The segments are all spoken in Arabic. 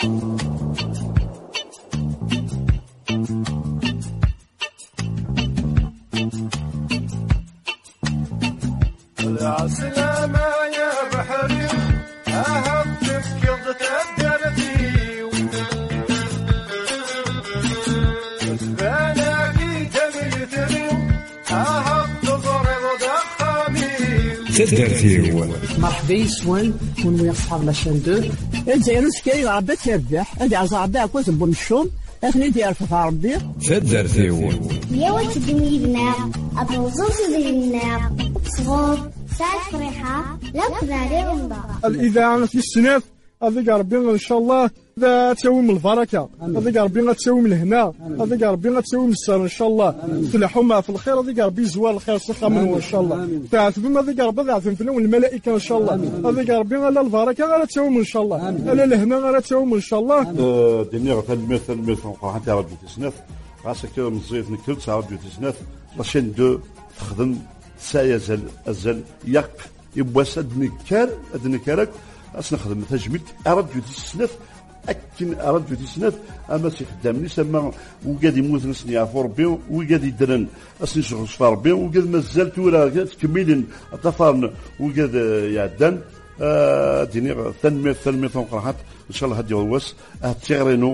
العسلامة يا بحري أهبتك قضت الدرتي وسباناكي تميتني أهبت ضرب دخامي تدرتيو مرحبا يسوان كون ويا صحاب لاشين 2 الجزائر سكاي ربي تربح هذه عزا كوز بنشوم اثني ديال في ربي تدرتيو يا وتدني بنا أبوزوس ديالنا صغار ساعة فرحة لا كذاري رمضة الإذاعة في السناف هذيك ربي إن شاء الله ذا تساوي من البركة هذيك ربي غتساوي من هنا هذيك ربي غتساوي من السر إن شاء الله تلحوا مع في الخير هذيك ربي زوال الخير صحة منه إن شاء الله تعرفون هذيك ربي تعرفون فينا والملائكة إن شاء الله هذيك ربي على البركة غير تساوي من إن شاء الله على الهنا غير تساوي من إن شاء الله دنيا غتلمس وقعت على ربي تسناف راسك مزيف نكتب على ربي تسناف لاشين 2 تخدم سايزل أزل يق يبواس أدنكارك أسنخدم تجميد أرد تسناف أكن أرد تسناف أما سيخدمني سما وقاد يموت نسني عفو ربي وقاد يدرن أسني شغل شفار ربي وقاد مازال تورا تكملين أطفالنا وقاد يعدن ديني ثنمية ونقرحات إن شاء الله هادي غواس تغرينو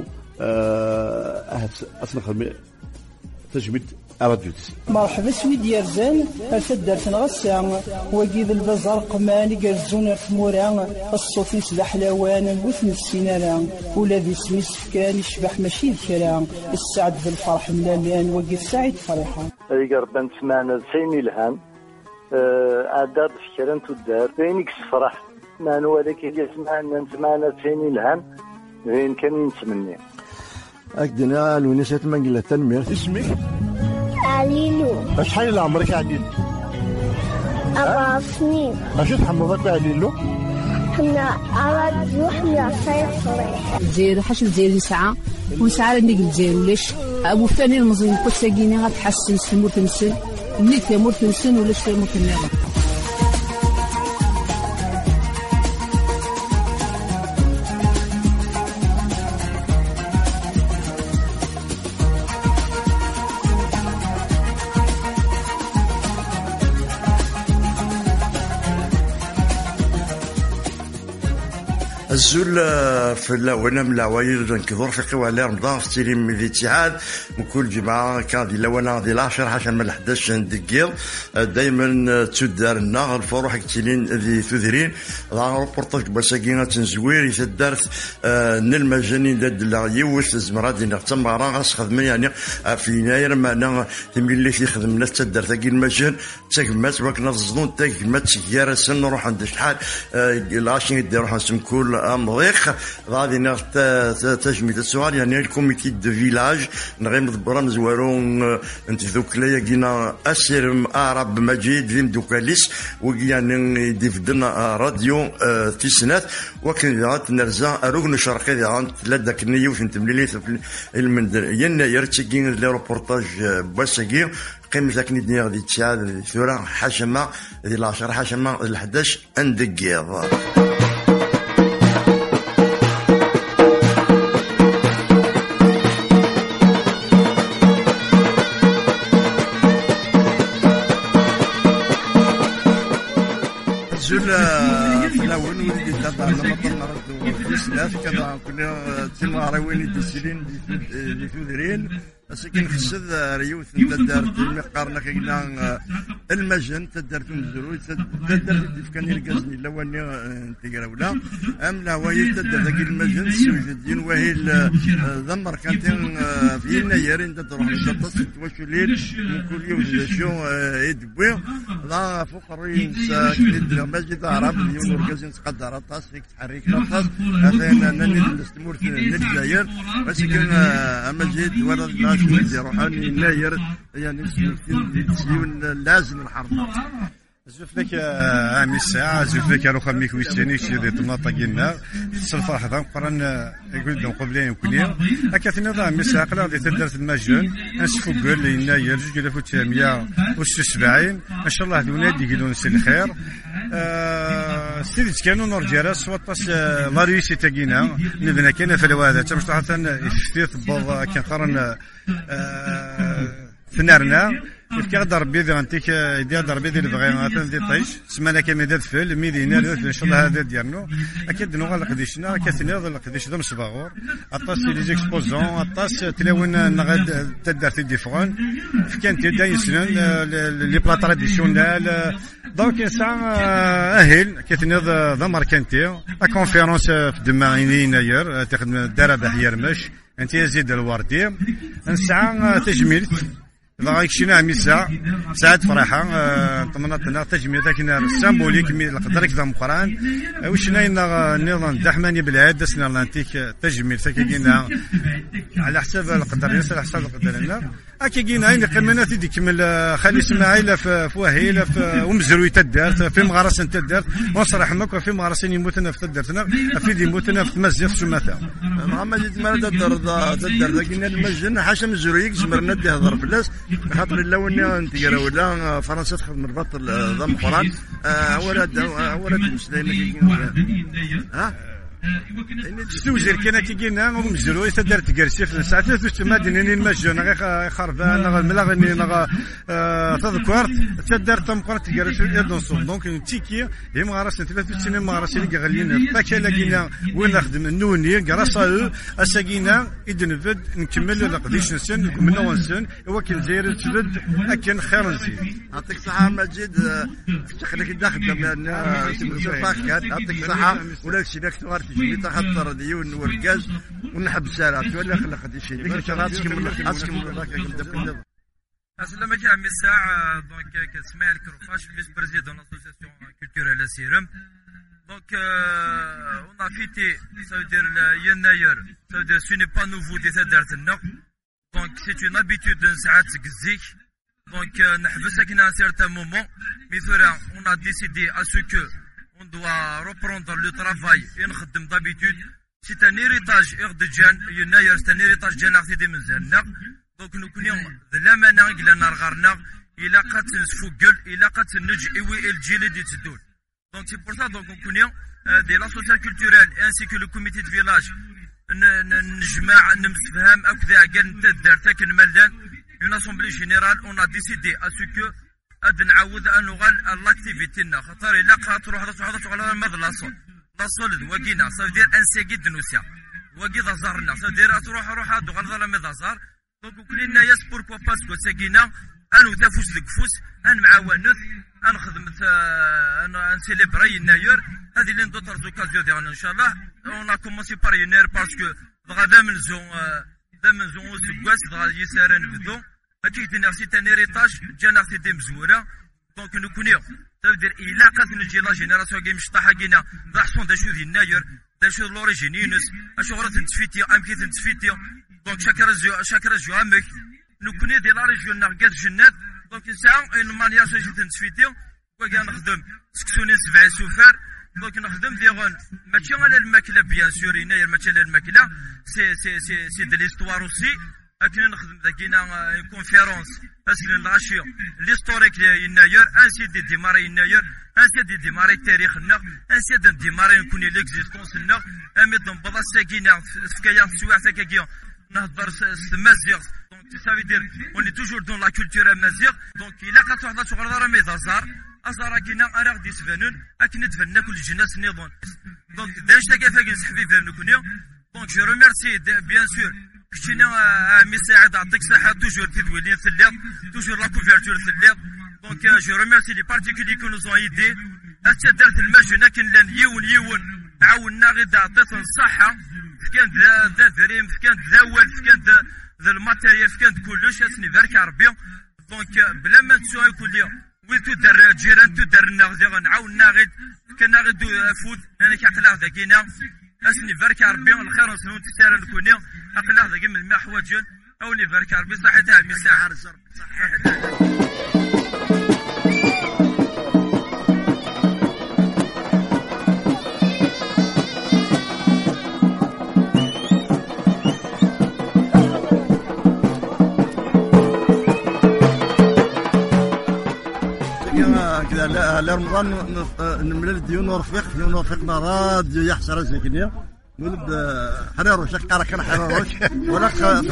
أسنخدم تجميد أردوتس مرحبا سويد يرزان أفدرت نغسا وجيب البزار قمان يقرزون في مورا الصوت يسبح حلاوان وثن السينارا ولا ذي سميس كان يشبح ماشي الكلام السعد في الفرح ملالان وقف سعيد فرحة هذيك ربان تسمعنا سيني الهام عداد في كلام تدار فينيك الفرح ما نوالك يسمعنا نسمعنا سيني الهام فين كان ينسمني أكدنا الونسات منقلة تنمير اسمك عليلو شحال اللي عمرك عليلو 4 سنين اش تحمضك عليلو حنا راديو حنا صيف صريح الجزائر حاش الجزائر يسعى ونسعى لنيك الجزائر ولاش أبو فاني المزين كل ساقيني غتحسن سمور تنسن نيك تمور تنسن ولاش تمور تنسن الزول في اللاونة من العوايل نكثر في قوالي رمضان في تيليم ذي اتحاد من كل جمعة كان دي لوانا دي العشر حاشا من 11 دقيقة دايما تدار لنا الفروح كتيلين ذي ثذرين ضع روبورتاج بساقينا تنزوير يتدارت نلمجانين داد يوث الزمرات دي نغتم غران غاس خدمين يعني في يناير معنا تمين اللي في خدمنا تدار تاقي المجان تاقمات وكنا الزنون تاقمات سيارة سن نروح عند شحال العاشين يدي روح نسمكول أمريخ غادي نغت تجميد السؤال يعني الكوميتي دو فيلاج نغيم البرام زوارون انت ذوك ليا جينا أسير عرب مجيد فيم دوكاليس ويعني ديفدنا راديو تيسنات وكن ذات نرزا أروغن شرقي ذات لدك نيو فين مليلي في المندر يناير تيجين لي روبورتاج بواساكي قيمة لكن دنيا دي تشاد ثورة حشمة دي العشرة حشمة ال 11 اندقيض زول في الأول ولدي تابع لما طلعنا في سلاف كذا كنا تما راوين ديسلين دي ثودرين سكن خسد ريوث تدار المقارنة كنا المجن تدارت مزروي تدارت كان يلقزني لو اني تقراولا ام لا وهي تدار ذاك المجن سوجدين وهي ذمر كانت في يناير انت تروح تصل توشو ليل من كل يوم شو يدبوا لا فقرين ساكن مسجد عرب يوم القزن تقدر طاس فيك تحرك طاس هذا نني نستمر في الجزائر بس كان مسجد ولا روحاني يناير يعني لازم الحرب زوفلك عامي الساعة زوفلك روح ميك ويستاني شيء طماطة جينا الصفحة هذا قرن يقول لهم قبلين يكونين أكثر نظام الساعة قلنا ذي تدرس المجن نسفو قل يناير جوج ألف وتسعمية وستة وسبعين إن شاء الله هذول يدي يقولون سن خير سيدي كانوا نرجع وطاس ماريوسي تاكينا نبنا كان في الواد تمش طاحتن اشتيت بوض كان قرن ثنارنا كيف ضربي ذا انتيك يدير ضربي ذي البغي دي طيش سمانا كمي دات فيل ميدي نار ان شاء الله هذا ديالنا اكيد نوغا قديشنا كاثني هذا القديش دم صباغور اطاس لي زيكسبوزون اطاس تلاون نغاد تدار في ديفرون كانت داين سنن لي بلا تراديسيونيل دونك ساعه اهل كاثني ذا ماركانتي لا كونفيرونس في دماغي يناير تخدم دار بحير مش انت يزيد الوردي نسعى تجميل لا كشينا ميسا ساعات فرحة طمنتنا تجميع ذاك السامبوليك مي القدر كذا مقران وشنا نظام دحماني بالعاد سنا لانتيك تجميع ساكينا على حساب القدر ياسر على حساب القدر لنا اكينا عين قمنات يكمل خالي اسماعيل في وهيله في ومزروي تدارت في مغارس تدارت وصراحه ماك في مغارس يموتنا في تدارتنا في يموتنا في مزيغ سماثا محمد ما تدار كنا المجن حاشا مزروي زمرنا يهضر فلاس خاطر اللون انت ولا فرنسا تخدم البطل ضم القران ولد المسلمين ها تستوزر كنا كينا ومزرو يتدار تقرسيف ساعات ثلاث مدينين المجن غير خربان ملاغني تذكرت تدار تمقرت تقرسيف ايضا صوب دونك تيكي هي مغارس ثلاث سنين مغارس اللي غاليين فاكا لقينا وين نخدم النوني قراصا اساقينا يدنفد نكمل لقديش نسن من اول سن وكن زير تفد اكن خير نزيد يعطيك الصحه مجيد تخليك داخل يعطيك الصحه ولا شي داك تجي تخطر ديون والغاز ونحب السارات ولا خلق هذا الشيء لكن شراتكم ولا السلام عليكم الساعه دونك كسمع الكروفاش فيس بريزيدون لاسوسياسيون كولتورال سيرم دونك اون ا فيتي سا دير يناير سا دير سي ني با نوفو دي تدارتنا دونك سي اون ابيتود ساعات كزيك دونك نحبس كنا سيرتان مومون مي ثورا اون ا ديسيدي ا سو كو on doit reprendre le travail d'habitude. C'est un héritage c'est un héritage donc nous connaissons de la manière que il a quatre sfogel, il a quatre nudj et oui el giled ditdoul. Donc c'est pour ça donc on connaît de l'association culturelle ainsi que le comité de village نجمع نمسفهم أكذا قال تدار تاكن ملدان une assemblée générale on a décidé à ce que أد نعود أن نغال لاكتيفيتينا خاطر إلا تروح على المذ لاصول وقينا صافدير أنساقي دنوسيا وقي ضزارنا صافدير تروح هادو غال ظلام ضزار دونك كلنا ياس بوركوا باسكو ساقينا أنو تافوس لكفوس أن معاونث أن خدمت أن سيليبري يناير هذه اللي ندوتر زوكازيو ديالنا إن شاء الله أون كومونسي بار يناير باسكو غادا من زون سكواس غادي يسارا نبدو أكيد نفسي تنيريتاج جانا في دي مزورة دونك نكونيو تبدر إلا قد نجي لا جينيراسيون كي مشطحة كينا ذا حصون دا شو ذي الناير دا شو لوريجين يونس أشو غرات نتفيتي أمكي تنتفيتي دونك شاكرا جو أمك نكوني دي لا ريجيون نغاد جنات دونك ساعة إن مانيا سوجي تنتفيتي وكا نخدم سكسوني سبعي سوفر دونك نخدم ديغون ماشي على الماكلة بيان سور يناير ماشي على الماكلة سي دي ليستوار أوسي أكن نخدم ذاكينا كونفيرونس أسكن الغاشيو ليستوريك يناير أنسي دي ديماري يناير أنسي دي ديماري تاريخنا أنسي دي ديماري نكوني ليكزيستونس لنا أمي دنبضا ساكينا سكايا سواع ساكاكيا نهضر مازيغ دونك سا في دير اوني توجور دون لا كولتور مازيغ دونك إلا قد تحضر شغل راه مي دازار أزار كينا أراه غدي يسفانون أكن تفنى كل جناس نظام دونك داش تاكا نسحبي فير نكونيو دونك جو ريميرسي بيان سور كشينا مساعد عطيك صحة توجور تدويلين ثليط توجور لا كوفرتور ثليط دونك جو ريميرسي لي بارتيكولي كو نوزون ايدي حتى دارت المجن لكن لان يون عاونا غير عطيت الصحة كانت ذا دريم كانت ذا ول كانت ذا الماتيريال كانت كلش اسني بارك ربي دونك بلا ما تسوي كل يوم وين تدر جيران تدر النغزه نعاونا غير كنا غير فود انا كعقلا ذاكينا اسني بارك ربي الخير نسنون تسال نكوني عقلا ذاك من المحواجن او لي بارك ربي صحتها مساحه لرمضان نملل ديون ورفقنا راديو يحصل زكنيا نولد حريروش قال كان حريروش ولا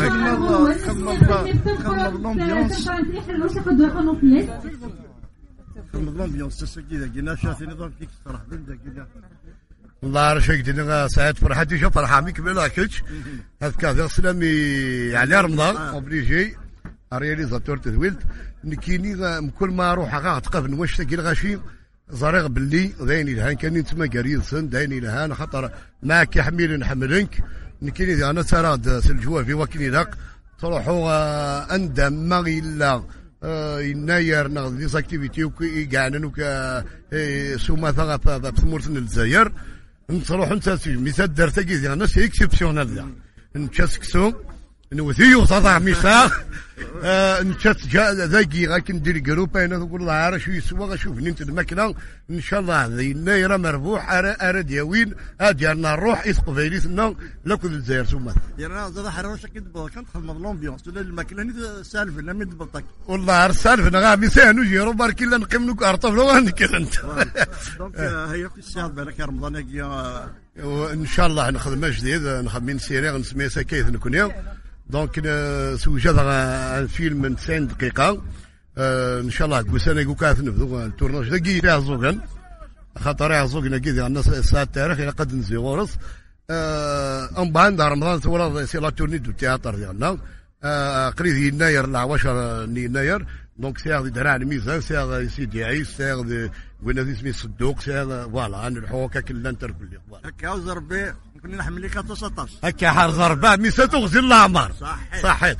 خمر لومبيونس تسكيدا كنا شافي نظام كيك صراحه كنا والله رشيك دينا ساعات فرحتي شوف فرحه ميك بلا كيتش هذاك هذا سلامي على رمضان اوبليجي رياليزاتور تدويلت نكيني كل ما اروح غاتقف واش تاكل غاشي زريغ باللي دايني لهان كان تما قريصن دايني لهان خاطر معك يحمل نحملنك نكيني انا تراد سلجوا في وكني داق تروحوا اندم ما الا يناير ناخذ دي زاكتيفيتي وكاعنا وك سوما ثقافه في مورتن الجزائر نروح انت مثال درت كي انا سي اكسبسيونال نتشاسكسو نوثيو صدع ميسا نتشات ذاكي غاك ندير جروب انا نقول الله عارف شو يسوى غشوفني انت الماكله ان شاء الله يناير مربوح اراد ياوين اجرنا نروح اسقفيلي سنا لكل الجزائر سوما يرنا زاد حروش كي كنت خدم لومبيونس ولا الماكله سالف لا مد بطاك والله سالف انا غا ميسان وجي ربار كي لا نقيم لك ارطف لو نكل انت دونك هي في الساعه بالك رمضان ان شاء الله نخدم جديد نخدم سيري نسميها سكيت نكون دونك سوجد فيلم من 90 دقيقة ان شاء الله كوسانا كوكاث نبدو التورناج دقي فيها زوغن خاطر يا زوغنا كي الناس الساعة التاريخ الى قد نزي ورث ام بعد رمضان تورا سي لا تورني دو تياتر ديالنا قريب يناير ل 10 يناير دونك سي هذه درع الميزان سي هذا سيدي عيس سي هذا وين هذا اسمه الصدوق سي هذا فوالا انا الحوكه كلها نترك لي هكا وزربي كنا نحمل لك 19 هكا حار زربا ميسا تغزي الاعمار صحيت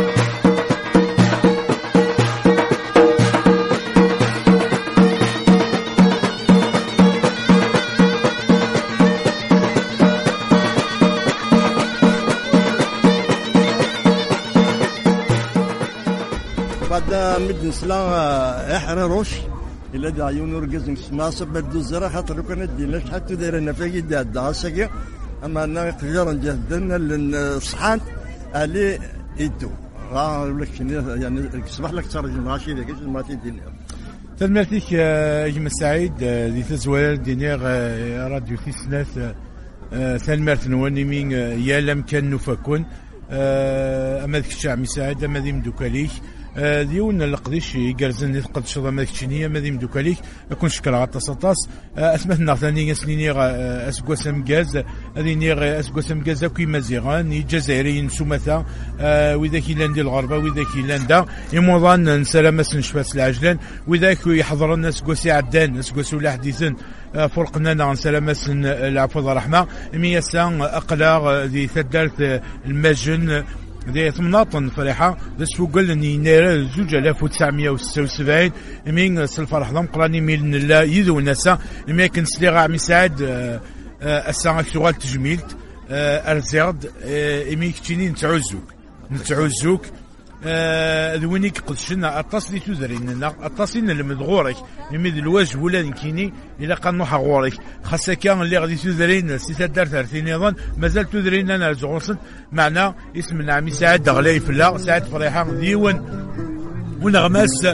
بعد مد نسلا احرروش الا دا عيون رقز نسماس بدو الزرا خاطر كنا دينا شحال تدير لنا فاكي دا ساكي اما انا قدر نجهدنا للصحان علي ايدو ولا يعني صباح لك ترجم راشي ذاك ما تيدير تلمرتيك يما سعيد ذي تزوال دينير راديو في سنات تلمرت نوني مين يالم كان نفكون اما ذيك الشعب سعيد اما ذي مدوكاليك ديون القديش يقرزن يفقد شظا ماكشينيه ماذي مدوكاليك اكون شكرا على تصاطاس اثمثنا ثاني سنيني اسكواس مكاز هذه نيغ اسكواس مكاز كي مزيغان الجزائريين سمثا واذا كي لاندي الغربه واذا كي لاندا يموضان نسلامس نشفاس العجلان واذا يحضر الناس كوسي عدان اسكواس ولا حديثا فرقنا عن سلامس العفو الرحمه ميسان اقلاغ ذي ثدالت المجن ذي ثمناطن فرحة ذا سفوقل يناير 2976 من سلفرح ضم قراني ميل الله يذو ناسا ما كان سليغا عمي سعد الساعة سؤال تجميلت أرزيرد إمي كتيني نتعوزوك ذوينيك قدشنا التصلي تذريننا التصلين المدغورك يمد الواجب ولا نكيني إلا قد نوحى غورك خاصة كان اللي غادي تذرين سيتا دار ثلاثين أيضا مازال تذرين أنا زغوصن معنا اسم عمي سعد دغلاي فلا سعد فريحة ديون ونغماس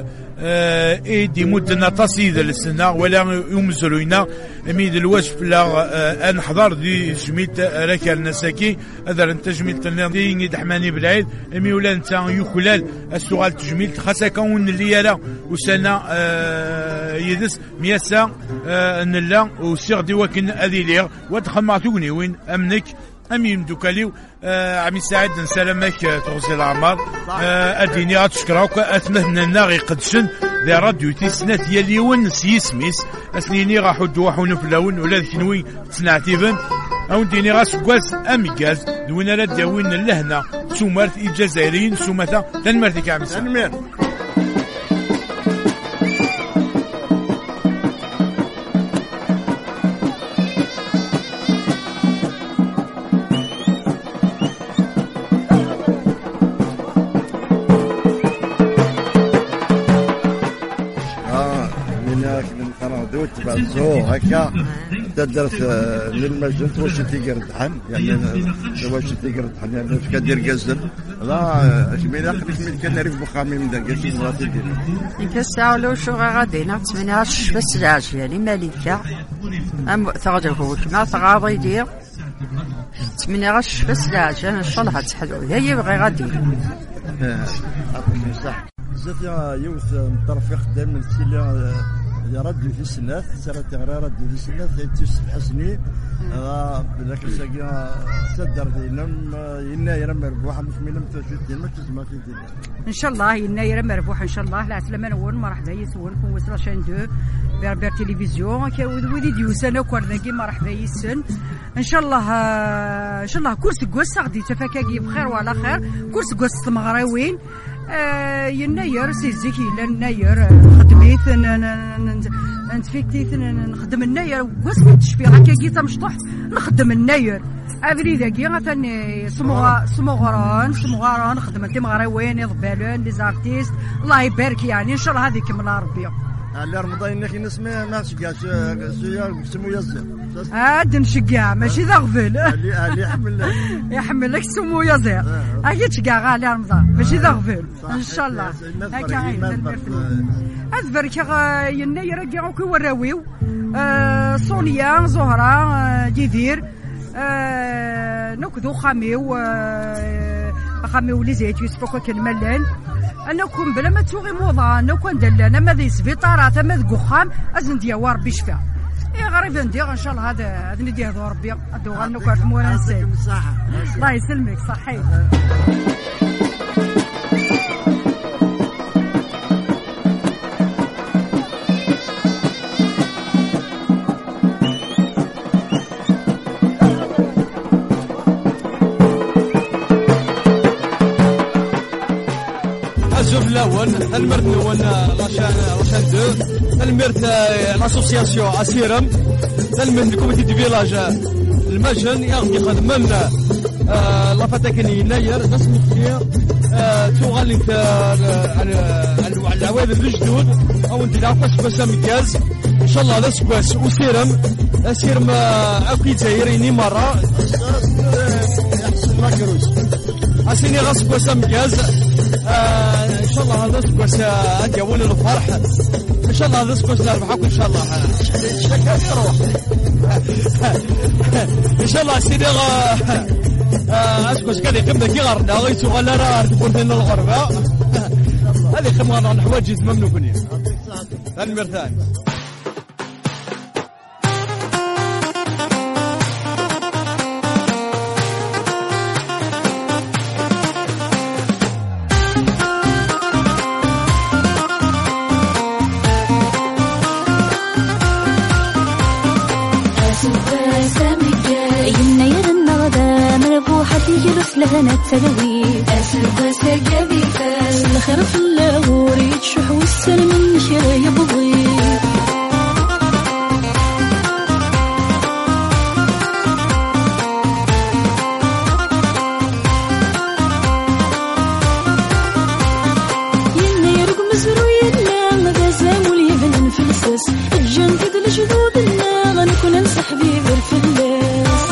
دي مدنا تصيد للسنة ولا يمزلونا ميد الواجب لا ان حضر دي جميت راكا النساكي هذا انت جميت النادي دحماني بالعيد مي ولا انت يخلال السؤال تجميل خاصه كون اللي يرى وسنه يدس مياسا نلا وسير دي وكن هذه ليغ ودخل تغني وين امنك امين دوكاليو عمي سعد نسلمك تغزي العمار اديني اتشكراوك اتمنى ناغي قدشن ذي راديو تيسنات يليون سيسميس اسنيني غا حد وحون فلاون ولا ذكنوي تسنعتيبن او ديني غا سكواس اميكاز دوينا لا داوين لهنا سومارت الجزائريين سوماتا تنمرتك عمي سعد هكا تدرت للمجن واش تيقرد حن يعني واش تيقرد حن يعني في كدير جزل لا جميله قديش كان نعرف بخامي من داك الشيء مراتي ديالي كنساولو شو غادينا 18 بس العجله مالكه ام تغدو كما تغاضي دير 18 بس العجله ان شاء الله تحلو هي بغي غادي صح زيت يوث طرف خدام من السيله يا راديو في السنات سنه راديو في السنات تيسبح سنين لكن ساقي صدر دينم يناير مربوحه مش من متجدين ما تسمع في الدنيا ان شاء الله يناير مربوحه ان شاء الله لا سلامه نون مرحبا يسون كون وصل شان 2 بير تلفزيون كودي ديوسانا كورداكي مرحبا يسن ان شاء الله كرسي كوس غادي تفكاكي بخير وعلى خير كرسي كوس تمغراوين يناير سيزيكي لناير خدميت نتفيكتيت نخدم الناير واش تشفي هكاكي تمشطح نخدم الناير افري ذاكي غاتني سموغران خدمتي مغراوين يضبالون لي زارتيست الله يبارك يعني ان شاء الله هذيك من ربي على رمضان انك نسمع ما شكاش سمو يزر عاد نشكع ماشي ذا غفل اللي يحمل لك سمو يزر هاكي تشكع على رمضان ماشي ذا غفل ان شاء الله هكا أذبرك يناير كي وراويو صونيا زهرة جدير نكذو خاميو لي زيت يوسف كان ملان انا كون بلا ما توغي موضه انا كون دلانا ما ذي سبيطارات ما ذو خام ازن ديا ربي شفا اي غريب ندير ان شاء الله هذا ندير ذو ربي ادو غنوكا في مورا نسيت الله يسلمك صحيح الأول المرت نون لاشان 2 المرت لاسوسياسيون اسيرم المرت الكوميتي دي فيلاج المجن يخدم لنا لافاتاكني يناير ناس مكثير تغالي على العوائل الجدود او انت عارفه سكواس مكاز ان شاء الله هذا سكواس وسيرم اكيد زايريني مره يحسن لاكروز اسيني غاس سكواس مكاز ان شاء الله هذا سكواس اديون الفرح ان شاء الله هذا سكواس نربحكم ان شاء الله ان شاء الله سيدي اسكوس كان يقبل كي غرنا غيتو غلا راه تكون لنا الغربه هذه خدمه الحوايج ممنوعين المرتان جلس لهنا التلوي أسرق سكبي فاس الخير في الله وريد شح والسلم شرا يبضي ينا يرق مزرو ينا غزام واليبن في السس الجنة الجدود لنا غنكون ننصح بيه بالفلاس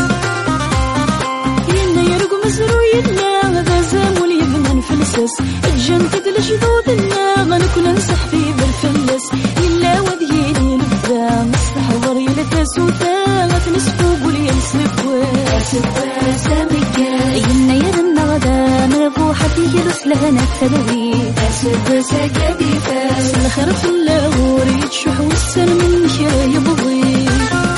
الجنة الجدودنا غنكون ننصح فيه بالفلس إلا وذيني نبدا مستحضر إلى تاسوتا غتنسفو قولي نسفو ساميكا ينا يرنا غدا مربوحة يجلس لهنا التلوي أسد سكدي فاس الخير في الله وريد شح والسلم شرا يبضي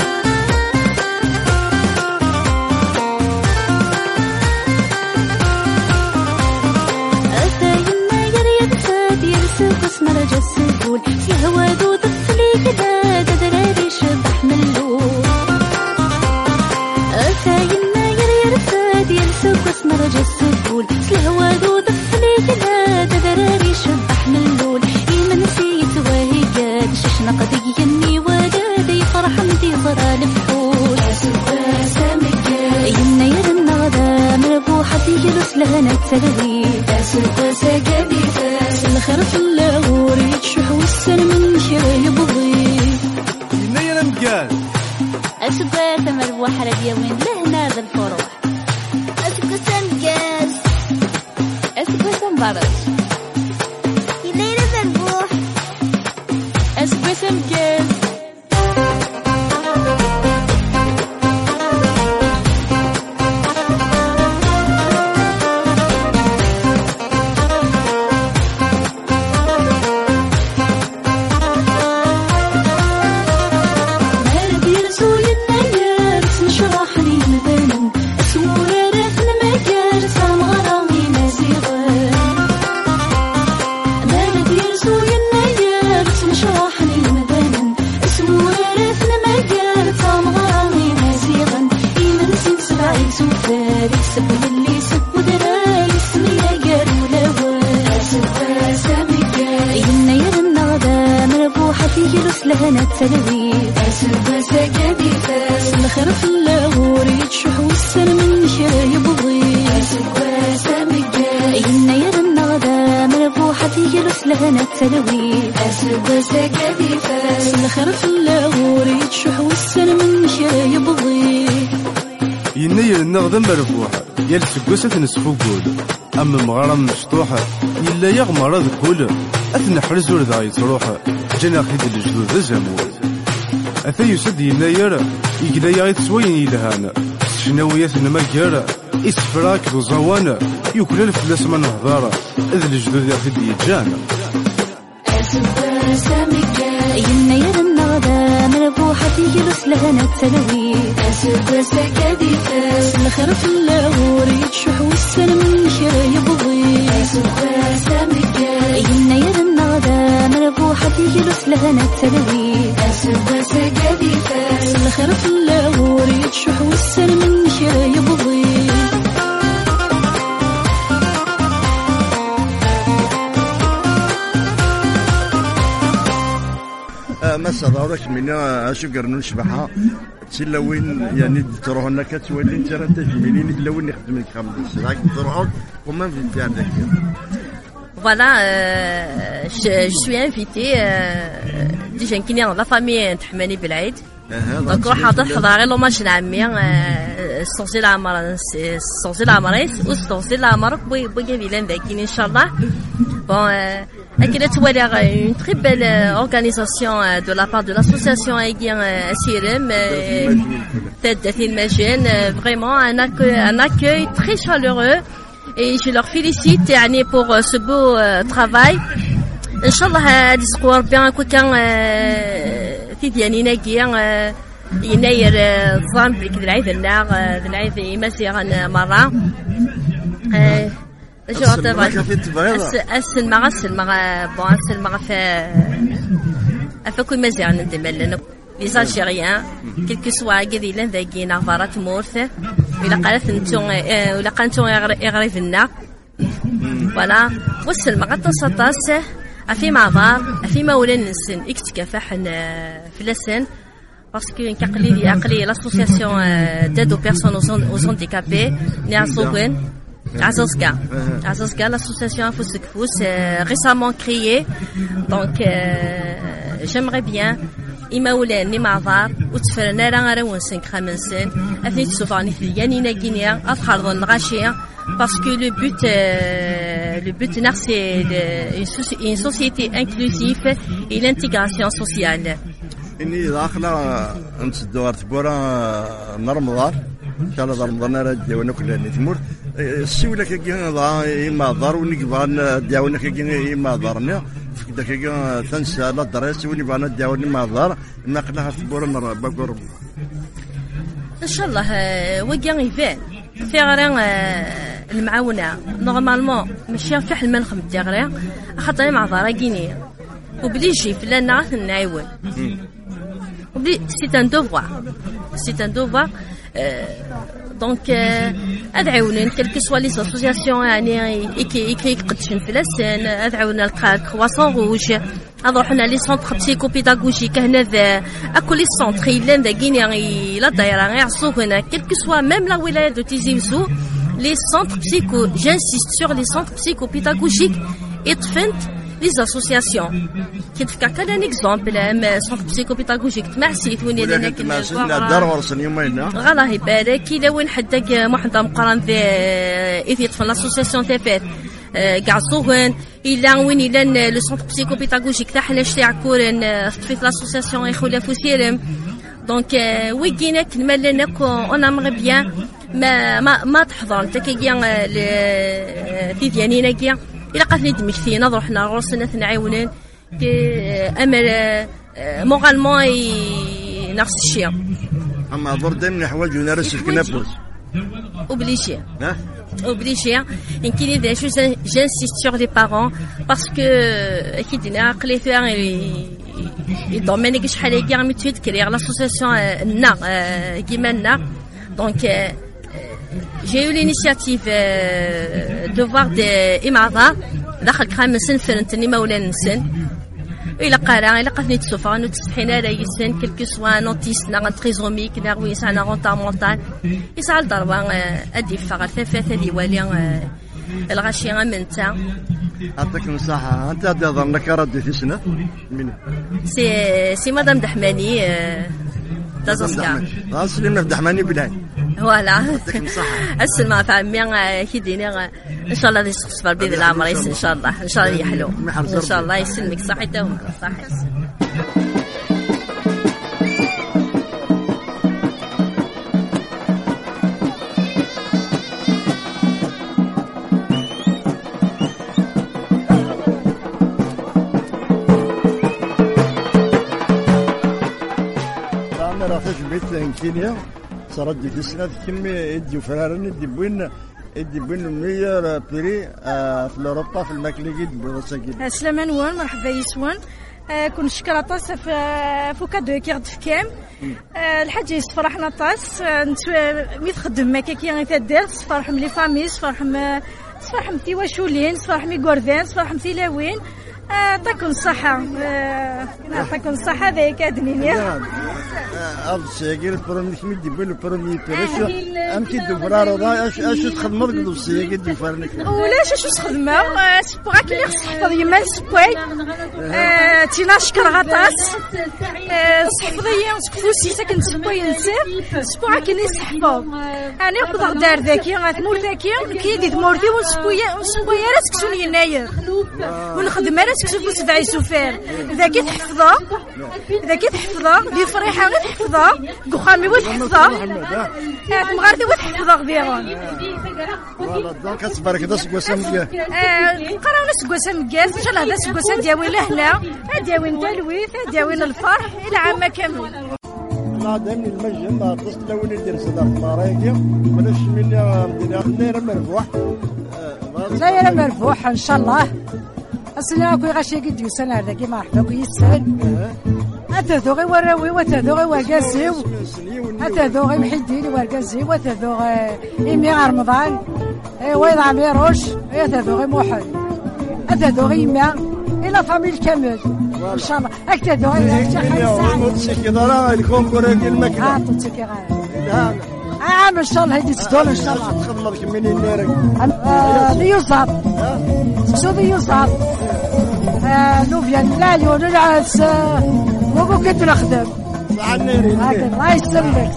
مرج السفول في هوا دود الثلي كدا دراري شبح من اللون أثاينا يرير فادي يلسوكس مرج السفول في هوا دود الثلي كدا دراري شبح من اللون إيما نسيت واهي قاد ششنا قدي يني ودادي فرح مدي ضرا الفحول سامكا يمنا يرنا غدا مربوحة يجلس لهنا التلوي أسرق ساقبي فاس الخير في الله وريد شح والسلم شرا يبضي يناير مكان أسقاس مربوح راديوين لهنا ذا الفروح أسقاس مكاس أسقاس مبارك يليلة مربوح أسقاس مكاس لهنا التلوي أسبس قديفة الخرف اللغور يتشح والسن من شاي بضي أسبس مقاي إنا يد النغدا مربوحة يجلس لهنا التلوي أسبس قديفة الخرف اللغور يتشح والسن من شاي بضي إنا يد النغدا مربوحة يلس قوسة نسفو قول أما مغرم مشطوحة إلا يغمر ذكول أثنى حرزور ذا يتروحة جنا خيد الجدود الزمور أثا يسد يناير يقلا يتسوين إلهانا شناويات المكارة إسفراك ذو زوانا يكل الفلاس من هضارة إذ الجدود يخد يجانا أسباس مكاي يناير النغدا مربوحة يجلس لهنا التلوي أسباس كديفاس الخرف اللغور يتشح والسن من شاي بضي أسباس مكاي يناير النغدا مربوحة يجلس لهنا التلوي أسباس كديفاس الخرف اللغور يتشح والسن من شاي بضي مسا دورك منا اشو قرنو الشبحه تسلوين يعني تروح انك تولي انت راه تجميلين الا وين يخدم لك خمس ساعات تروح وما في ديالك. Voilà, je suis invitée déjà qui est dans la famille تحماني بالعيد. Donc حاضر حضاري لو ماشي العامية صوصي العمريس وصوصي العمر بوي بيلان ذاكين إن شاء الله. Bon, أكيد تولي une très belle organisation de la part de l'association Aiguien Asirem, tête المجان, vraiment un accueil très chaleureux et je leur félicite يعني pour ce beau travail. إن شاء الله هذه سقوار بيان كان في ديانينا كيا يناير ظن بك العيد النار العيد يمسيغن مرة السلمة في مزيان ندمل les Algériens quel que soit قدي لان ذاكي نعبرات مورث إلا قالت نتون ولا قانتون يغرف لنا ولا والسلمة قد تصطاس أفي معبر أفي مولان السن اكتكافح في السن parce que كقلي l'association d'aide aux personnes aux handicapés نيا سوغن Azazga, l'association Infosekfous, récemment créée. Donc, j'aimerais bien, Imaoulen, Nimazar, Outferner, Araouan, 5 Ramensen, Afin Souvani, Yanina Guinea, Afhardon, Rachia, parce que le but, c'est une société inclusive et l'intégration sociale. إني داخلة أنت الدوار تبورا نرمضار إن شاء الله رمضان رجع ونكل نتمر السولة كجينا ضا إما ضار ونقبلنا دعونا كجينا إما ضارنا كده كجينا تنسى لا درس ونقبلنا دعونا إما ضار إما قلنا تبورا نر بقرب إن شاء الله وجينا يفعل في غير المعاونة نورمالمون ماشي في حل من خمس غير خاطر مع ضارة جينية وبليجي في لنا نعرف نعاون c'est un devoir donc ادعونا quelles que soient les associations يعني يقدشن في السن ادعونا الكرواسون روج اروحنا لي سونتر بسيكو بيداغوجيك هنا ذا اكل لي سونتر يلان ذا غيني لا دايره يعصو هنا quelle que soit même la ولايه de Tizi Ouzou les centres psycho j'insiste sur les centres psychopédagogiques يطفنت les associations qui te fait un exemple le centre psychopédagogique تمعسيت وين اللي هناك الدار ورسن يومين الله يبارك إلا وين حداك محضر مقارن ذي إثيت في l'association تفات كاع صوغن إلا وين إلا لو سونتر بسيكوبيداغوجيك تاع حنا شتاع كورن في l'association إخولا فوسيرم دونك ويجينا كلمة لنا اون امغي بيان ما تحضر انت كي في ديانينا كيا الا قاتلي دمكتينا روحنا راسنا نعاونن امل مورالمون نفس الشيء اما دور دائما حوايج نرسل كنابوس obligé obligé يمكن إذا شو j'insiste sur les parents parce que أكيد عقلي فيها يضمن لك شحال هيك عم تذكري l'association نا كيما نا donc j'ai eu l'initiative de voir des إمارة داخل كرام سنفرنتني مولا نسن إلا قارا إلا قفني تسوفا نو تسحينا لا يسن كلكو سوا نوتيس نا تريزوميك نا ويس انا غونتا مونتال يسال ضربه ادي فقط ثلاثه ديوالي الغاشيه منتا يعطيك الصحة. أنت تظن أنك ردي في سنة من سي مدام دحماني تازوسكا سليمة دحماني بلاي فوالا السلمى فعمي كيديني ان شاء الله غادي تصبر بيد العمر ان شاء الله ان شاء الله يحلو ان شاء الله يسلمك صحيته صحيح أنا رافش بيت كينيا صارت دي في سنة كمية يدي وفرارن يدي بين 100 بري في أوروبا في الماكلة جد بوساكين. سليمان وان مرحبا يسوان كون شكرا طاس في كادو كيرد في كام الحاجة يسفرحنا طاس مي تخدم ماكا كي غي تدير صفرح ملي فامي صفرح متي واشولين صفرح مي غوردان صفرح متي لاوين يعطيكم الصحة يعطيكم الصحة ذاك أدنيني السياقير البرومي كميدي بيلو برومي بيرشو أمكي دبرارو ضاي أش تخدم رقد السياقير دي فارنك ولاش أش تخدم سبوغا كي اللي خص تحفظ يما السبوي تينا شكر غطاس صحفظية وسكفوسي ساكن سبوي نسير سبوغا كي اللي صحفظ أنا قدر دار ذاكي غاتمور ذاكي كيدي دمورتي ونسبوي راسك سوني يناير ونخدم راسك سوف تدعي سوفير إذا كي تحفظها دي فريحة غير تحفظها قخامي وتحفظها مغارتي وتحفظها غديرون والله دونك تبارك الله سكواسا مكياس قراونا سكواسا مكياس إن شاء الله هذا سكواسا دياوي لهنا دياوين تلويث دياوين الفرح إلى عام كامل لا دائما المجد ما تصلوني ندير صداق مرايكي بلاش مني مدينة دايرة مرفوح دايرة مرفوح إن شاء الله أصلا كوي غاشي قد يسنى هذا كيما حنا كوي يسهل أتذوغي وراوي وتذوغي ورقازيو أتذوغي محيديني ورقازيو وتذوغي إمي رمضان ويضع ميروش أتذوغي موحد أتذوغي إمي إلى فاميل كامل إن شاء الله أكتذوغي موتسيكي ضرا الكونكور ديال الماكلة توتسيكي غاية عام إن شاء الله هيدي تدول إن شاء الله تخدمك منين نارك ليوصل سوف يوصل نوفيان لا اليوم العاس وبكت نخدم الله يسلمك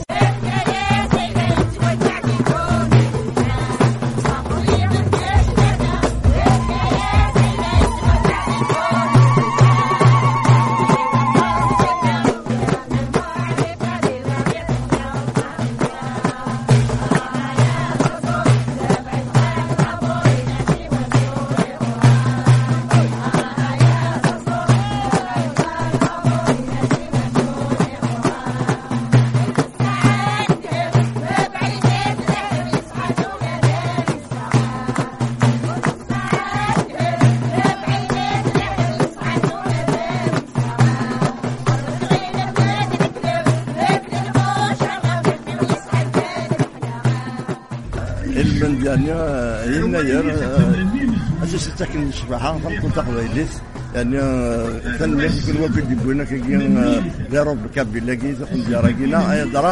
يناير أساس تاكل الشباحة فنقول تقبيليت يعني تنمية كل وقت يقولنا كي غيروا بكابي لاقي تقول جاراكينا أي درا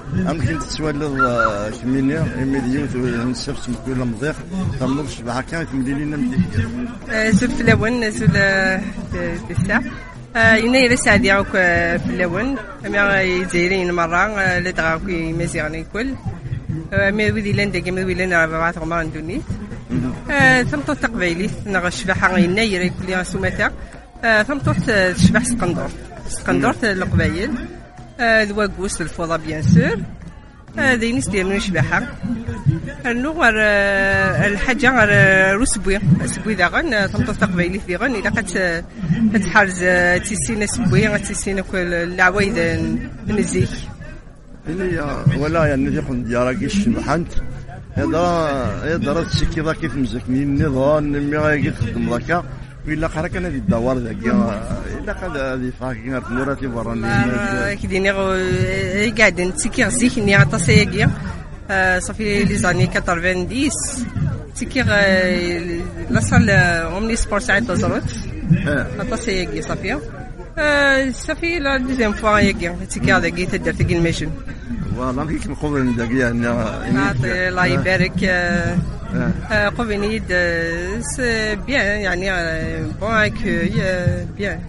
أمكن تسولد كمينيا مليون نسفس كل مضيق تمر شبعة كانت مدينة زول في اللون زول بالساعة يناير سعدي عوك في اللون أما يزيرين مرة لدغاكي مزيغني كل ما وذي لان دقي ما وذي لان ربعات غمان دوني ثمطوط تقبيلي نغش بحق يناير يكل يوم سمتا ثمطوط شبح سقندور القبايل ذواقوس الفوضى بيان سور هذه نسبة من شبحة النوع الحاجة روسبوي سبوي ذاغن ثمطوط تقبيلي في غن إذا قد تحرز تيسينا سبوي تيسينا كل العوايد من الزيك ولا يعني يكون دياراكيش شبحانت هذا تسكي ذا كيف مزكنين النظام مي غادي تخدم ذاك ولا قرا كان هذه الدوار ذاك الا قد هذه فاكين تموراتي براني كيديني قاعدين تسكي زيكني عطاسيكي صافي لي زاني 90 تسكي لا صال اومني سبور ساعه تزرت عطاسيكي صافي صافي لا دوزيام فوا ياكي تسكي هذا كي تدير تاكي الميشن والله كيف نقول داك يعني الله يبارك قبنيد بيان يعني بون اكوي بيان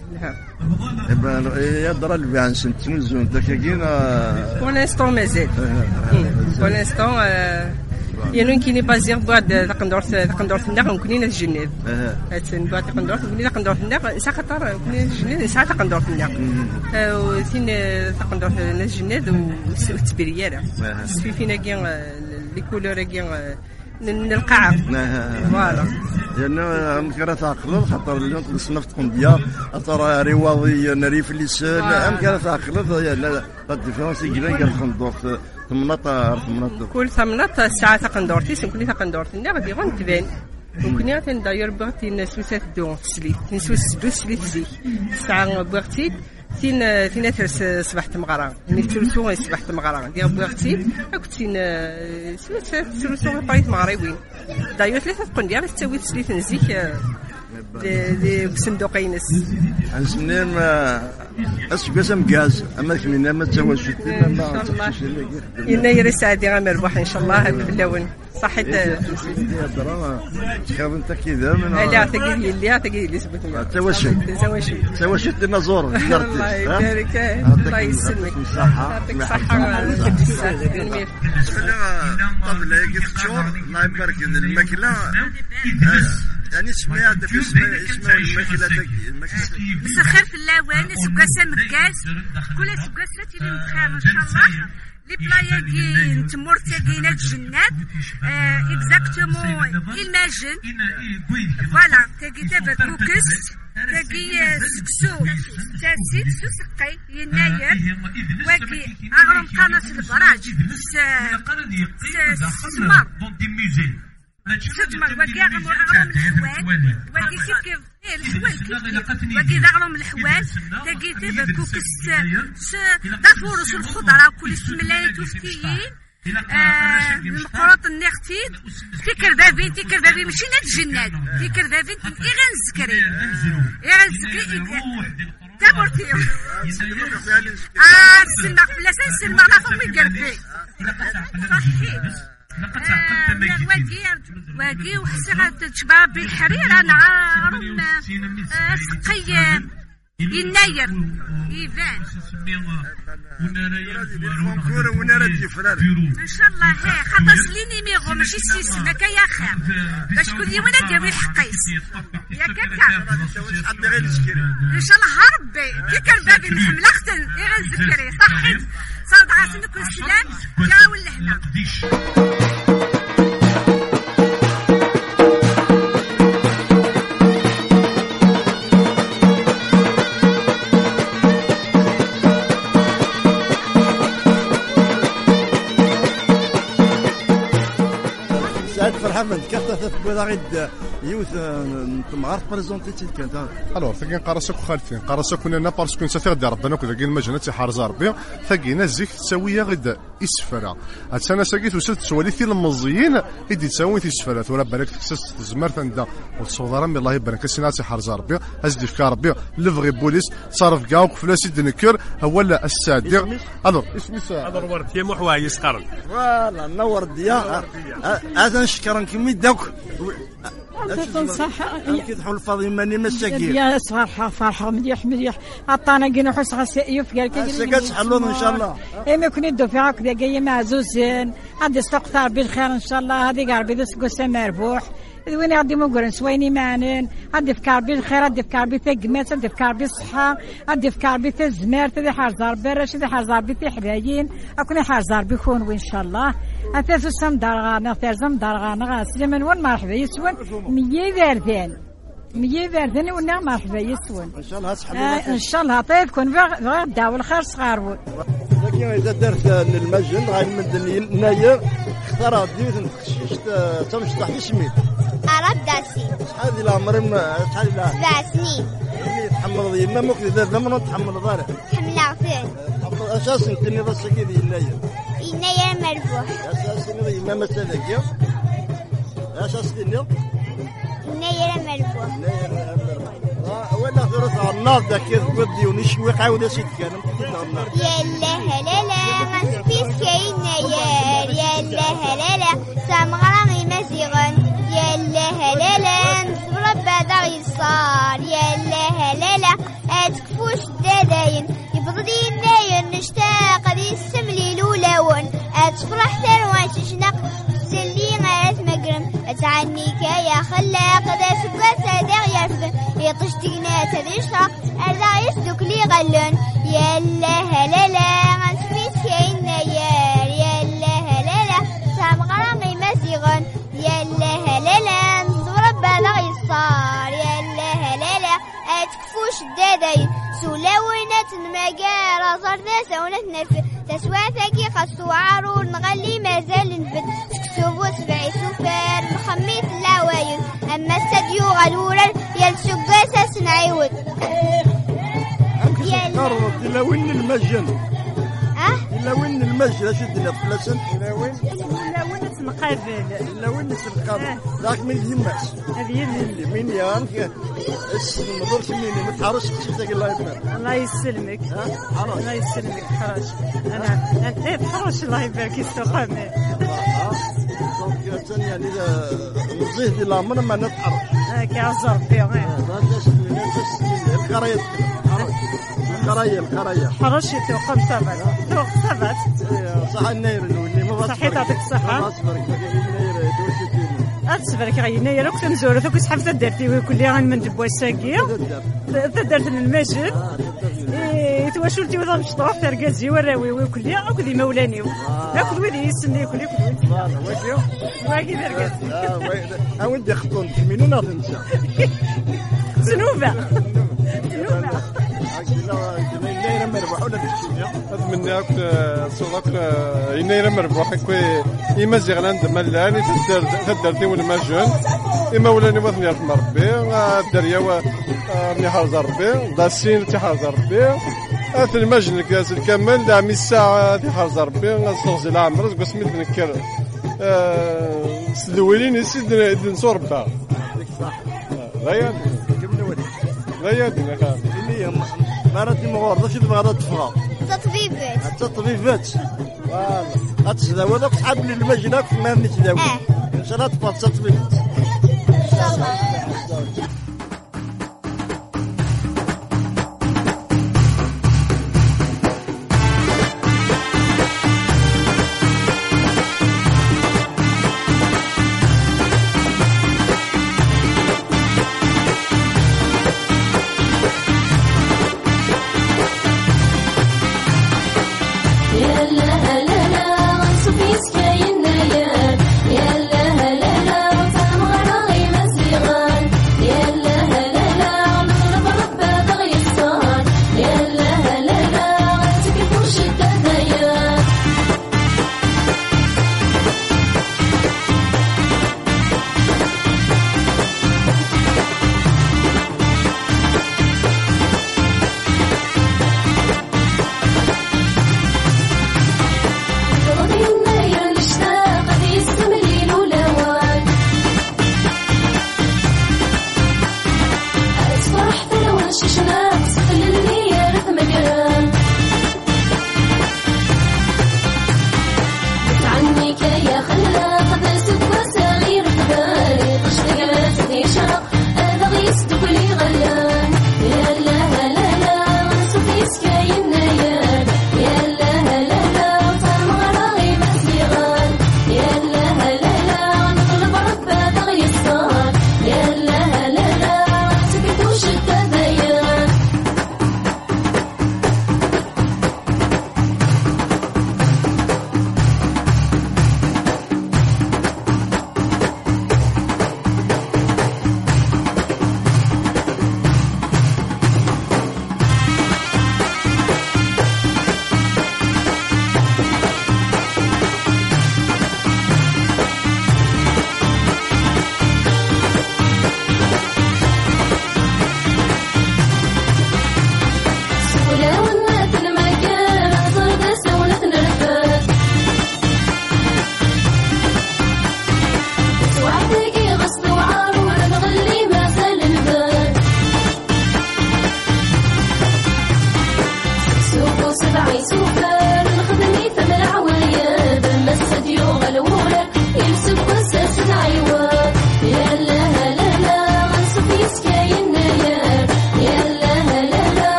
يضرب البيان سنتين زون داك كاين بون انستون مازال بون انستون يعني كاين بازير بعد تقندور النار كاين الجنيد هاتن بعد تقندور النار ساعه خطر كاين الجنيد ساعه تقندور النار وثين تقندور الجنيد والتبريره فينا كاين لي كولور كاين القاعه فوالا لأنه مكرة تعقل خاطر اليوم تصنف تكون بيا خاطر رياضي نريف اللسان مكرة تعقل لا الديفيرونس يجري قال خندور ثمنط كل ثمنط ساعة تقندورتي سمكني تقندورتي غادي غون تبان ممكن داير بغيتي نسوسات دون تسليت نسوس دو سليت زيك ساعة بغيتي تين ترس صباح تمغرا يعني ترسو صباح تمغرا ديال بغيتي كنتين ترسو بايت مغربيين داير ثلاثة تكون ديال تسوي تسليت نزيك دي بصندوقينس نسميهم اسقسم غاز اما كمينا ما تسواش ما يناير سعدي غنربح ان شاء الله في اللون صحيت خاف انت كذا من لا تقي لي سبت توشت النزور الله يبارك الله يسلمك يعطيك الصحة طب قلت شهور الله يبارك الماكله يعني سمعت اسمها الماكله مسخر في اللوان سكاسه مكاز كل سكاسه تيلي مخير ان شاء الله لي بلاياكين تمورتاكين الجنات اكزاكتومون الماجن فوالا تاكي تابا كوكس تاكي سكسو تاسيت سقي يناير واكي اغرم قناه البراج سمار ستمر واكي اغرم الحوال واكي كيف الحوال واكي دغرم الحوال تاكي تابا كوكس دافورس الخضره كل السملايات وفتيين المقروط النختيد تيكر دافين ماشي نات الجنات تيكر دافين إيغان زكري تابورتي سلمق بلاسان سلمق لا فمي قلبي صحيح واقي وحسيها تشبه بالحرير انا عارم سقي يناير ايفان ان شاء الله هي خاطر سليني ميغو ماشي سيسم هكا يا خير باش كل يوم انا ديري الحقيس يا كاكا ان شاء الله ربي كي كان باقي نحمل اختن غير الذكري صحيت صارت عاسنك السلام جاو لهنا فرحان كثرت بيضا غيد يوث نتمغار بريزونتي كانت الوغ ثقين قراسك وخالتين قراسك كنا انا باسكو نتا غدا ربنا كذا كاين المجنه تيحرز ربي ثقينا زيك تساويه غدا اسفرا هاد سنه ساقيت وسلت سواليتي المزيين يدي تساوي في سفرات ولا بالك تكسس تزمر تندا والصودره من الله يبارك سينا تيحرز ربي ازدي في ربي لفغي بوليس صرف كاع وفلاسي دنكر هو لا السادق الوغ اسمي الوغ ورد يا محواي يسقرن فوالا نور ديا هذا نشكرك كمي داك تنصح كي تحول فاطمه ماني مساكين يا فرحه مليح مليح عطانا كي حس غسيف قال كتحلون ان شاء الله اي ما كون يدو في هكذا جايه معزوزين عندي استقطار بالخير ان شاء الله هذه قربي دسكو مربوح وين غادي مقرن سويني معنين عندي فكار بالخير عندي فكار بثقمات عندي فكار بالصحه عندي فكار بتزمار تدي حرزار برش تدي حرزار بتحبايين اكون حرزار بيكون وان شاء الله أثاث السم درغانا ثازم درغانا غاسل من وين مرحبا يسون مية باردين ونا مرحبا يسون ان شاء الله ان شاء الله طيب كون غير داو الخير صغارون لكن اذا درت للمجن غير من ناير اختار ديوث نخشيش تمشطح اسمي أراد داسي شحال ديال العمر شحال ديال 7 سنين تحمل يما ممكن اذا لما تحمل ضارع تحمل عفين اساس انتني ضسك ديال ناير ناير مربوح اساس اني ما مثلا كيا اساس اني ناير مربوح ولا ثرث النار ذاك ودي ونشوي عاود اسيد كان يلا هلالا غنسبيس كاين ناير يلا هلالا سامغرا مزيغن يلا هلالا نصبر بدا يصار يلا هلالا اتكفوش داداين يبغضي ناير نشتاق دي السملي لولون اتفرح ثروان تشنق زلي غيرت مقرم اتعنيك يا خلاق ذا سباسة دا يرفن يطشتقنا تدشرق ارضا يسدك لي غلون يلا هلالا غنسفيت كاين ناير يلا هلالا سام غرامي مزيغن يلا هلالا نضرب بلا يصار يلا هلالا اتكفوش الداداين سولاونات المقارة صار ذا سونات نرفد تسوافكي خاصو عارور نغلي مازال نفد سكسوبو سبعي سوفر نخميت العوايد اما استديو غالورر يلسقاسا سنعيود إلا وين المجن إلا وين المجن اش الدنيا فلاسن إلا وين تنقابل إلا وين تنقابل ذاك من يماس هذه يمين من يانك ما دورش مني ما تحرش خصك الله يبارك الله يسلمك الله يسلمك حراش انا تحرش الله يبارك يستقامي دونك يعني نزيه ديال الامر ما نتحرش كيعزر فيه الخرايا حرشي توقم ثبت صح النير اللي ما صحي تعطيك الصحة أتصبرك غير نير كنت نزور ثوك سحبت درتي وكل غن من دبوا الساقية درت الماجد تواشلتي وذا مشطوح ترقازي وراوي وكل أكل مولاني أكل وذي يسني كل واقي ترقازي أودي خطون منو ناضنسا زنوبة يناير مربوح ولا بالشيء أتمنى صدق يناير مربوح كوي إما زغلان دملاني تدرتي والمجن إما ولاني وثني ربي الدريا ملي حرز ربي داسين تحرز ربي أث المجن كاس الكمل دعمي الساعة تحرز ربي نصوصي العمر زكو سميت نكر سدويلين يسيد نصور با غير غيادي اللي مراتي مغورضة شو تبغى تفغى تطبيبات فوالا هتسداوي داك تحب لي المجنة ما نتداوي ان شاء الله تبغى تطبيبات ان شاء الله يا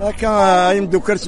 هكا يمدوكال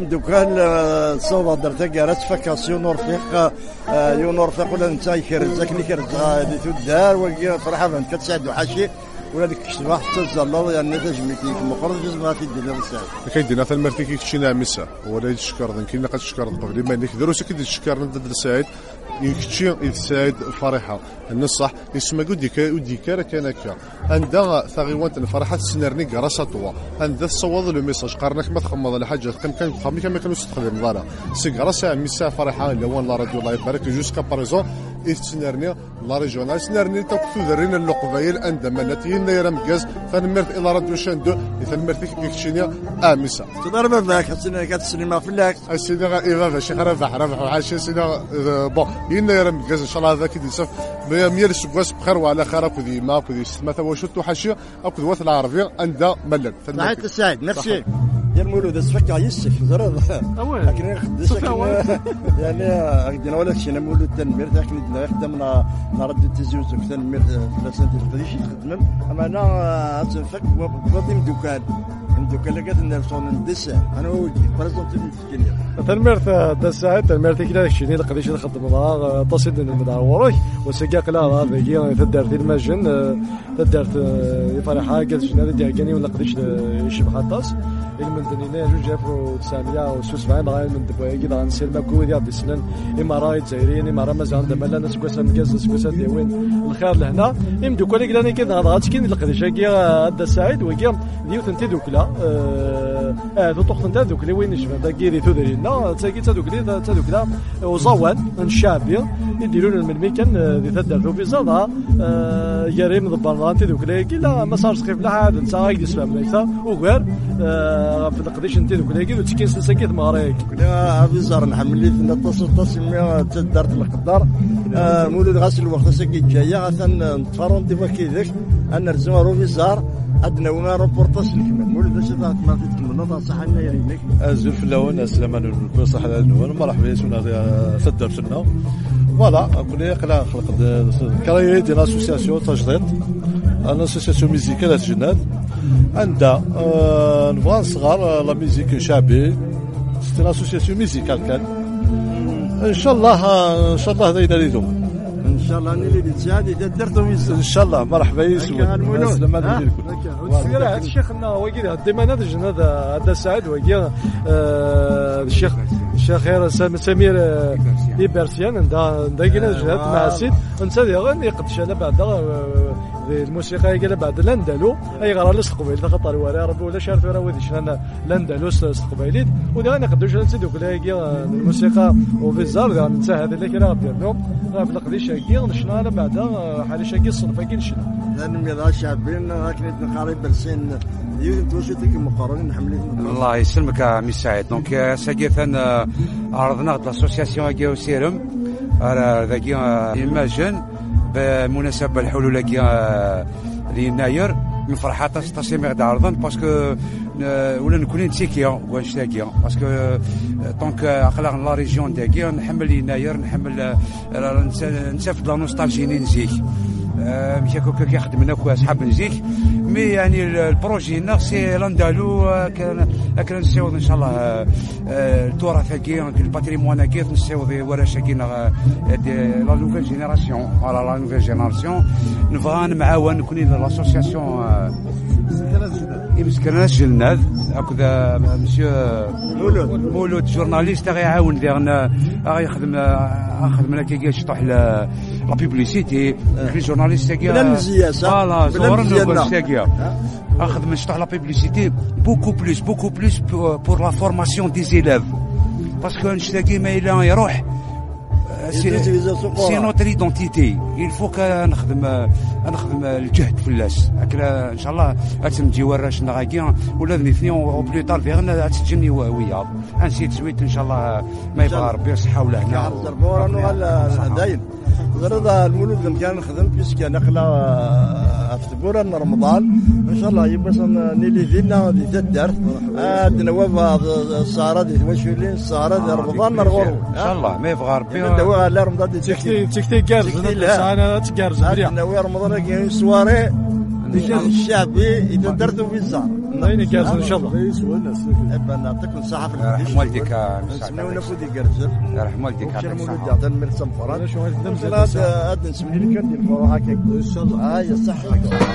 صوب درتا كارات فاكاسيون ورفيق يونورفيق ولا نتا يكرزك اللي كرزها اللي تدار وكي فرحه فانت كتساعدو حاشي ولا ديك الصباح حتى الزلط يعني تجميتي مقرض جوج مرات يدير الساعه كايدينا حتى المرتي كيتشينا عمسا ولا يتشكر كاين اللي كتشكر قبل ما نك دروس كي تشكر ند سعيد يكتشي يسعد فرحه النصح يسمى وديكا كان هكا عندها ثغيوانت الفرحه تسنرني كراساتوا عندها تصوض لو ميساج قارنك ما تخمض على حاجه كان فامي كما كانوا يستخدم ضالا سي كراسا ميسا فرحه اللي هو لا راديو الله يبارك جوسكا باريزون يتسنرني لا ريجيونال سنرني توقفوا ذرينا اللقبايل عندما نتينا يرى مكاز فنمرت الى راديو شاندو يتمرت كيكشينيا امسا تضرب ذاك حسنا كتسلم فلاك السيدي غير باش ربح وعاش سيدي بون ينا يرى مكاز ان شاء الله ذاك يدسف 100 سكواس بخير وعلى خير اكو دي ما اكو دي ستمات وشتو حاشيه اكو دوات العربيه عندها ملل صحيت السعيد ميرسي ديال مولود السفك يسك زرد لكن خدش يعني عندنا ولا شي انا مولود تنمير لكن خدمنا نرد التزيوز تنمير ثلاثه ديال القديش خدمنا اما انا تنفك بغيت مدوكان اللي قد نرسون ندسه انا ولدي بريزونتي مسكين تنمير دسه تنمير كذا شيني القديش اللي خدمنا تصيد المدعورك وسقاق لا هذا هي تدار في المجن تدار فرحه قد شنو ديالي ولا قديش يشبه خاطس المندنينا جوج جافو 976 غاية من دبويا كي غنسير ماكو ديال السنان امارات جزائريين امارات مازال عندنا مالا ناس كواسا مكاز سكوسات ديوين الخير لهنا يمدو كل كلاني كي نهضرات كاين القديش كي هذا السعيد وكي ديو تنتي دوكلا ذو طوخ تنتا دوكلي وين نشبه داكي دي تودرينا تاكي تدوكلا وزوان الشعبي يديرون الملمي كان دي تدار ذو في زادا ياري من البرلمان دوكلا كي لا ما صار سخيف لا حد نتا غير يسلم لك وغير في القديش انت دوك لاكي وتكين سلسكيت مغريك لا افيزار نحمل لي تصل تدارت القدر مولود غاسل الوقت سكيت جايه غاثن نتفرون ديما كيدك انا رزم روفيزار عندنا ونا روبورتاج كمان مولود اش ما تكملنا صح لنا يرينك ازول في الاول سلمان صح الاول مرحبا يسونا تدارت لنا فوالا كنا قلا خلق كراي ديال لاسوسياسيون تجديد لاسوسياسيون ميوزيكال الجناد عندها نبغى نصغر لا ميوزيك شعبي سيتي لاسوسياسيون ميوزيكال كان ان شاء الله هذا يديروا ان شاء الله اللي تساعد درتو ان شاء الله مرحبا يسوع السلامه ديالكم وتسير هذا الشيخ واقي ديما هذا الجناد هذا سعد واقي الشيخ خير سمير ليبرسيان داكينا الجناد مع السيد انت غني قدش انا بعد الموسيقى قال بعد لاندالو اي غير الاستقبال خاطر ورا ربي ولا شارف راه ودي شنا لاندالو استقباليت ودا انا قدوش نسيدو كلاكي الموسيقى وفيزار انت هذا اللي كان بيرنو راه في القديش كي نشنا بعد حاليش كي الصنف كي نشنا لان ميضا شعبين لكن قريب برسين يمكن توشتك مقارنين نحملين الله يسلمك عمي سعيد دونك ساكيثان عرضنا لاسوسياسيون كي سيرم ذاكي ايماجين بمناسبه الحلول ليناير من فرحه تصميم غدا عرضا باسكو ولا نكون نتيكيا وانشتاكيا باسكو دونك اخلاق لا ريجيون داكي نحمل يناير نحمل نسافد لا نوستالجي نزيك مش هكا كيخدمنا اصحاب نزيك مي يعني البروجي هنا سي لاندالو كان نسيوض ان شاء الله التراث كي الباتريمون كي نسيوض ورشه كي لا نوفيل جينيراسيون على لا نوفيل جينيراسيون نبغى نمعاون نكون لاسوسياسيون يمسكن ناس جلناد هكذا مسيو مولود جورناليست غيعاون ديالنا يخدم لنا كي يشطح لا بيبليسيتي في جورناليست كي بلا مزياسه فوالا زورنا كي اخذ من شطح لا بيبليسيتي بوكو بلوس بور لا فورماسيون دي زيلاف باسكو نشتاقي ما الا يروح سي نوتر ايدونتيتي يلفو نخدم الجهد في اللاس هكذا ان شاء الله تنجي وراش نغاكي ولا الاثنين او بلو طار فيغنا تجيني ويا انسيت سويت ان شاء الله ما يبغى ربي يصحى ولا هنا دايم غير المولود اللي كان نخدم بيسكي نقله افتبورا رمضان ان شاء الله يبقى نيلي فينا دي تدار عندنا وفا السهره دي وشولين السهره دي رمضان نرغرو ان شاء الله ما يبغى ربي ندوي على رمضان دي تكتي كارز انا تكارز عندنا رمضان كاين سواري الشعبي اذا درتوا في الزهر ناين كاس ان شاء الله ابا نعطيكم الصحه في يرحم والديك نسميونا فودي كرزر يرحم والديك يعطيك الصحه هذا المرسم فراد هذا نسمي لك الفرو هكاك ان شاء الله هاي الصحه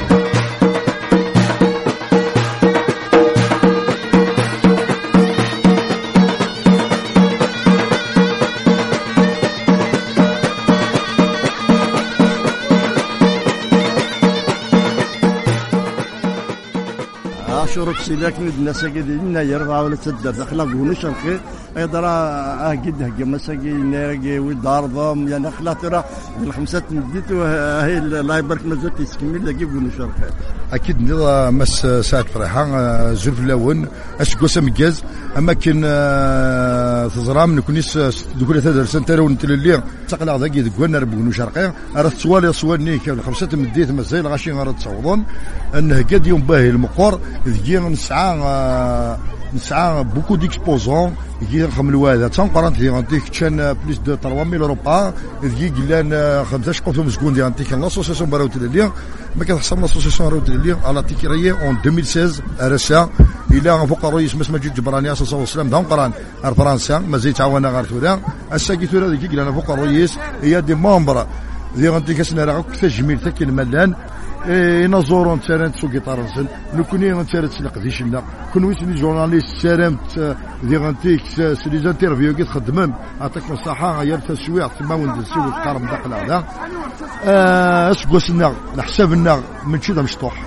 شروط سيداك الناس قاعدين يرفع ولا تدر اخلاق ونشر خير ايضا قد هكا مساكي ناقي ودارضم يعني اخلاق ترى الخمسات مديت وهي الله يبارك مازال تسكمل لاقي ونشر خير اكيد مس ساعه فرحه زلف الاول اسكو مكاز اما كان تزرام نكونيس دوكلا تدر سنتر ونتللي تقلع ذاك يدكونا ربونو شرقي راه سوالي كان الخمسه مديت مازال غاشي غير تصوضون انه قد يوم باهي المقر ذكي نسعى بوكو ديكسبوزون يجي نخملوا هذا تنقرا ديغانتيك كان بليس دو 3000 اوروبا يجي قلنا 15 قوتهم مسكون ديغانتيك لاسوسياسيون باراوت ليا ما كتحصل لاسوسياسيون راوت ليا على تيكريه اون 2016 ارسا الى فوق الرئيس مسمى جبراني صلى الله عليه وسلم دون قران فرنسا مازال تعاوننا غير ثورا الساكي ثورا يجي قلنا فوق الرئيس هي دي ممبر ديغانتيك سنا راه تجميل تكن ملان نزورون تسارنت سو كيطارنسن نكوني نتسارت سلق ديشنا كون سني جورناليست سارمت ديغانتيك سلي زانترفيو كي تخدمن عطاك الصحه غير تسويع تما وندسيو القرم داخل هذا اسكو سنا حسابنا من شي مشطوح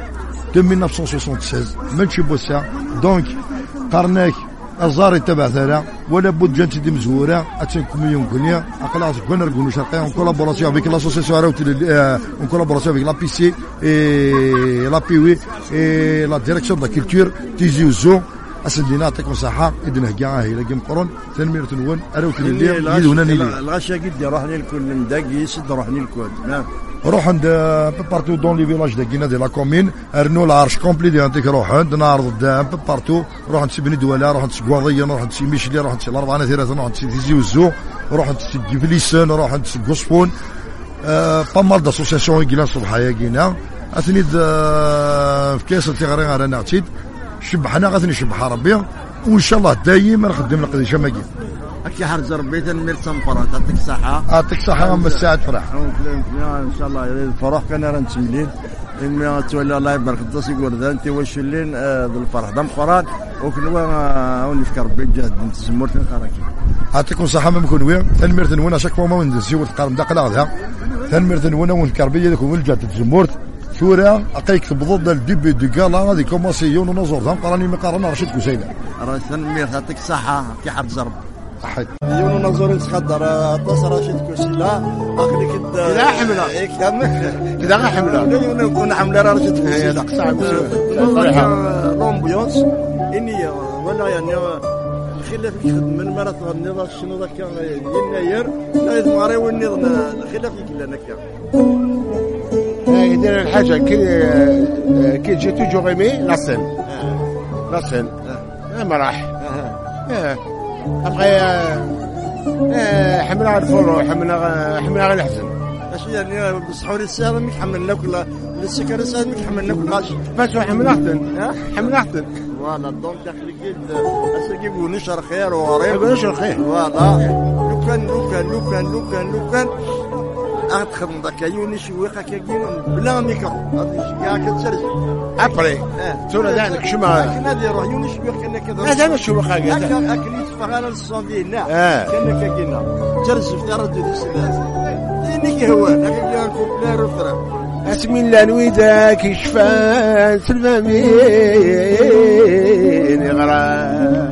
1976 ماشي بوسا دونك قرناك الزاري تبع ثرا ولا بد جانت دي مزوره 5 مليون كونيا اقلاص كون نرغونو شرقي اون كولابوراسيون افيك لاسوسياسيون راوت اون كولابوراسيون افيك لا بي سي اي لا بي وي اي لا ديريكسيون دا كولتور تيزي زو اسندينا يعطيكم الصحه اذن كاع هي لاقي مقرون تنمير تنون راوت اللي يدونا لي الغاشا قد روحني الكل مداقي سد روحني الكل نعم روح عند بارتو دون لي فيلاج داكينا دي لا كومين ارنو العرش كومبلي دي عندك روح عند نعرض بارتو روح عند سي دوله روح عند سكواضيه روح عند سي ميشلي روح عند سي الاربعه ثلاثه روح عند سي تيزي وزو روح عند سي ديفليسون روح عند سي غوسبون بامال داسوسياسيون كينا الصباحيه كينا اثني في كاس تيغري غير انا عتيد شبحنا غادي نشبح ربي وان شاء الله دايما نخدم القضيه ماكين اكي حرز ربي تنمير تنفرات يعطيك الصحه يعطيك الصحه من الساعه فرح ان شاء الله الفرح كان راه نتملين إما تولي الله يبارك الداس يقول ذا أنت وشلين ذو الفرح دم قران وكنوا ونفكر بجهد نتزمرت نقراكي يعطيكم الصحة ما نكون وين تنمرتن وانا شاك فما وندزيو القرن داقل هذا تنمرتن وانا ونكربيه ذاك ولجات تزمرت ثورة أقيك تبضد الديبي ديكالا هذه كوماسيون ونزور ذا قراني مقارنة رشيد كوسينا راه تنمير يعطيك الصحة كي حد زرب أحد يونو نزور نتخدر طاس رشيد كوسيلا أخليك إذا حملة إذا حملة يونو نكون حملة رشيد كوسيلا لومبيونس إني ولا يعني الخلاف يخدم من مرات النظام شنو ذاك يناير لا يزماري والنظام الخلاف يكلنا كا يدير الحاجة كي جي توجور ايمي لا سين ما راح ابغي حملها الفرو حملها غير الحزن اش يعني بالصحوري الساعه مش حملنا كل السكر الساعه مش حملنا كل غاش باش حملها حتى فوالا دونك داخل كيد اسكي ونشر خير وريب نشر خير فوالا لو كان أدخل ذاك يوني شويقة كيجين بلا ميكرو هذا كاع كتسرج أبري تورا ذلك شما كنا نديرو يوني شويقة كنا كذا هذا مش شويقة هذا أكل يتفعل الصومبينا كنا كيجينا ترز في أرض السلاس إنك هو هكذا نكون لا رفرة اسمي الله نويدك يشفى سلفامين يغرى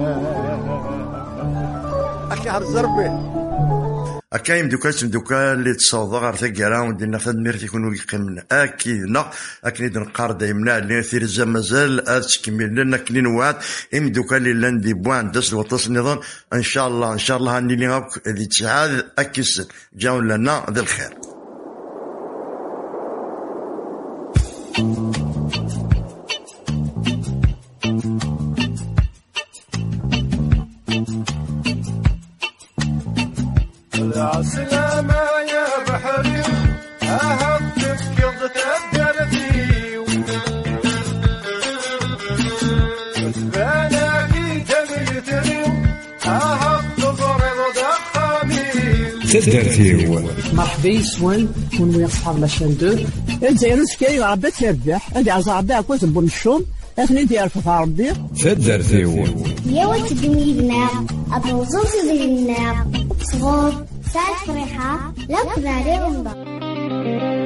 أكي هرزربي أكاين دوكا اللي تصوضا غير ثقالا وندينا فهاد الميرت يكونوا يقيمنا أكيدنا أكيد نقار دايما اللي ثير الزام مازال تكمل لنا كلين وعد إم دوكا اللي لاندي بوان داس الوطاس النظام إن شاء الله هاني لي غاك ذي تسعاد أكيس جاو لنا ذا الخير. السلامة يا بحري أهبتك قضت الدربي تدرتيو مرحبا يسوان كون ويا صحاب لاشين 2 الجزائر سكاي ربي تربح هذه عزا كويس بنشوم اثني ديال في ربي تدرتيو يا وتدمينا ابوزوس زينا صغور ساعة فرحة لا كذا